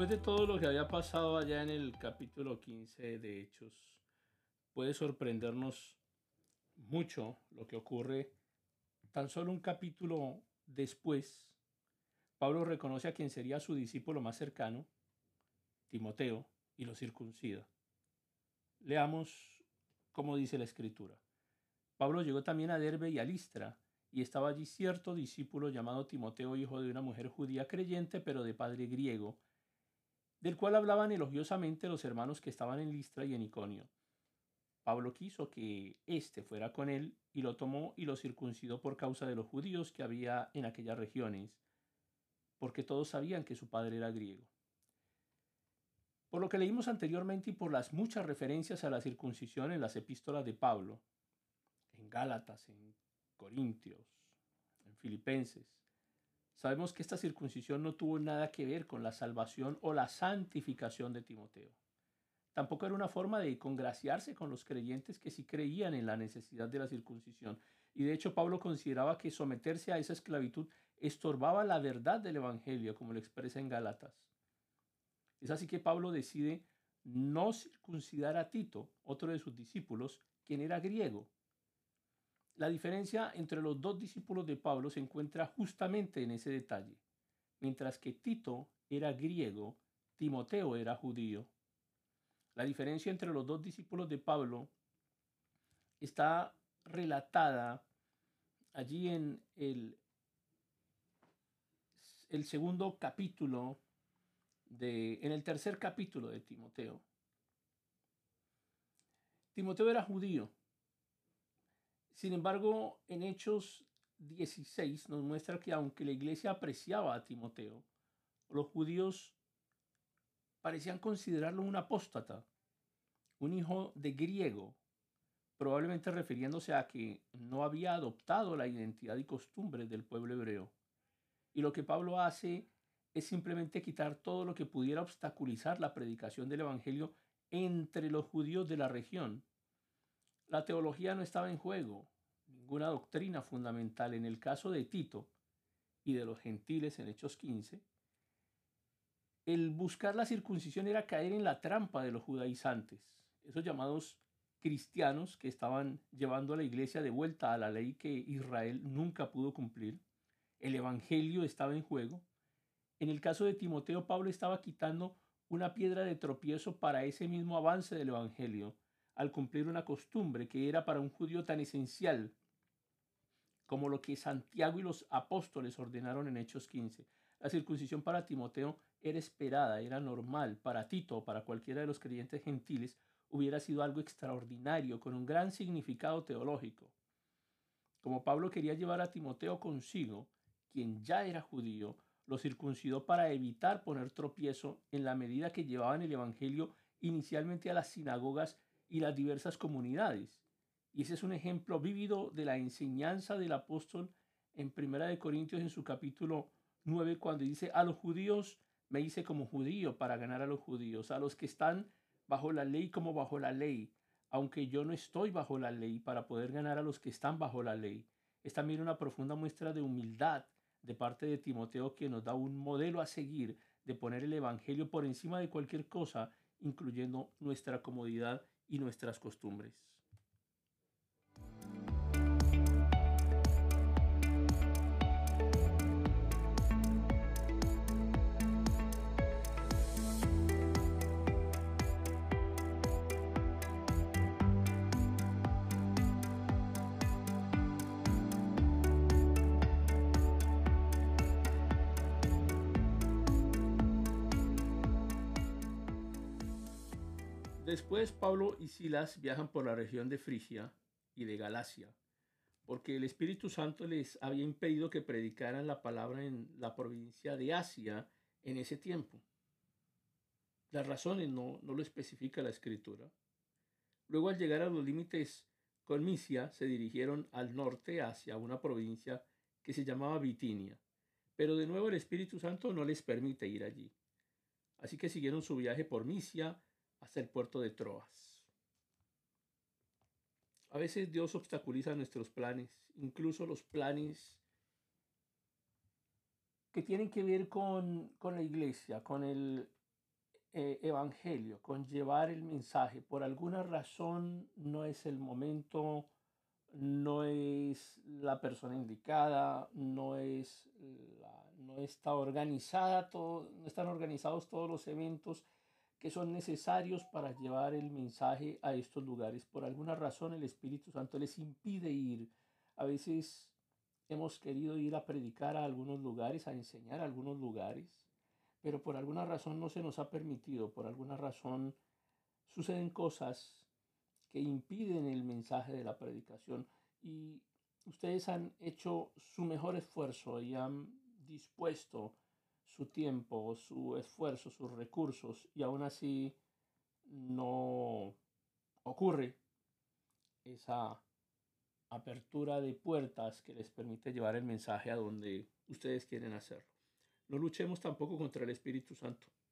Después de todo lo que había pasado allá en el capítulo 15 de Hechos, puede sorprendernos mucho lo que ocurre tan solo un capítulo después. Pablo reconoce a quien sería su discípulo más cercano, Timoteo, y lo circuncida. Leamos cómo dice la escritura. Pablo llegó también a Derbe y a Listra, y estaba allí cierto discípulo llamado Timoteo, hijo de una mujer judía creyente, pero de padre griego, del cual hablaban elogiosamente los hermanos que estaban en Listra y en Iconio. Pablo quiso que éste fuera con él, y lo tomó y lo circuncidó por causa de los judíos que había en aquellas regiones, porque todos sabían que su padre era griego. Por lo que leímos anteriormente y por las muchas referencias a la circuncisión en las epístolas de Pablo, en Gálatas, en Corintios, en Filipenses, sabemos que esta circuncisión no tuvo nada que ver con la salvación o la santificación de Timoteo. Tampoco era una forma de congraciarse con los creyentes que sí creían en la necesidad de la circuncisión. Y de hecho Pablo consideraba que someterse a esa esclavitud estorbaba la verdad del Evangelio, como lo expresa en Gálatas. Es así que Pablo decide no circuncidar a Tito, otro de sus discípulos, quien era griego. La diferencia entre los dos discípulos de Pablo se encuentra justamente en ese detalle. Mientras que Tito era griego, Timoteo era judío. La diferencia entre los dos discípulos de Pablo está relatada allí en el segundo capítulo, en el tercer capítulo de Timoteo. Timoteo era judío. Sin embargo, en Hechos 16 nos muestra que aunque la iglesia apreciaba a Timoteo, los judíos parecían considerarlo un apóstata, un hijo de griego, probablemente refiriéndose a que no había adoptado la identidad y costumbres del pueblo hebreo. Y lo que Pablo hace es simplemente quitar todo lo que pudiera obstaculizar la predicación del Evangelio entre los judíos de la región. La teología no estaba en juego, ninguna doctrina fundamental. En el caso de Tito y de los gentiles en Hechos 15, el buscar la circuncisión era caer en la trampa de los judaizantes, esos llamados cristianos que estaban llevando a la iglesia de vuelta a la ley que Israel nunca pudo cumplir. El evangelio estaba en juego. En el caso de Timoteo, Pablo estaba quitando una piedra de tropiezo para ese mismo avance del evangelio, al cumplir una costumbre que era para un judío tan esencial como lo que Santiago y los apóstoles ordenaron en Hechos 15. La circuncisión para Timoteo era esperada, era normal. Para Tito o para cualquiera de los creyentes gentiles hubiera sido algo extraordinario, con un gran significado teológico. Como Pablo quería llevar a Timoteo consigo, quien ya era judío, lo circuncidó para evitar poner tropiezo en la medida que llevaban el evangelio inicialmente a las sinagogas y las diversas comunidades. Y ese es un ejemplo vívido de la enseñanza del apóstol en 1 Corintios en su capítulo 9, cuando dice: a los judíos me hice como judío para ganar a los judíos, a los que están bajo la ley como bajo la ley, aunque yo no estoy bajo la ley, para poder ganar a los que están bajo la ley. Es también una profunda muestra de humildad de parte de Timoteo, que nos da un modelo a seguir de poner el evangelio por encima de cualquier cosa, incluyendo nuestra comodidad y nuestras costumbres. Después Pablo y Silas viajan por la región de Frigia y de Galacia, porque el Espíritu Santo les había impedido que predicaran la palabra en la provincia de Asia en ese tiempo. Las razones no lo especifica la Escritura. Luego, al llegar a los límites con Misia, se dirigieron al norte hacia una provincia que se llamaba Bitinia, pero de nuevo el Espíritu Santo no les permite ir allí. Así que siguieron su viaje por Misia hasta el puerto de Troas. A veces Dios obstaculiza nuestros planes, incluso los planes que tienen que ver con la iglesia, con el evangelio, con llevar el mensaje. Por alguna razón no es el momento, no es la persona indicada, no está organizada todo, no están organizados todos los eventos que son necesarios para llevar el mensaje a estos lugares. Por alguna razón el Espíritu Santo les impide ir. A veces hemos querido ir a predicar a algunos lugares, a enseñar a algunos lugares, pero por alguna razón no se nos ha permitido, por alguna razón suceden cosas que impiden el mensaje de la predicación y ustedes han hecho su mejor esfuerzo y han dispuesto su tiempo, su esfuerzo, sus recursos y aún así no ocurre esa apertura de puertas que les permite llevar el mensaje a donde ustedes quieren hacerlo. No luchemos tampoco contra el Espíritu Santo.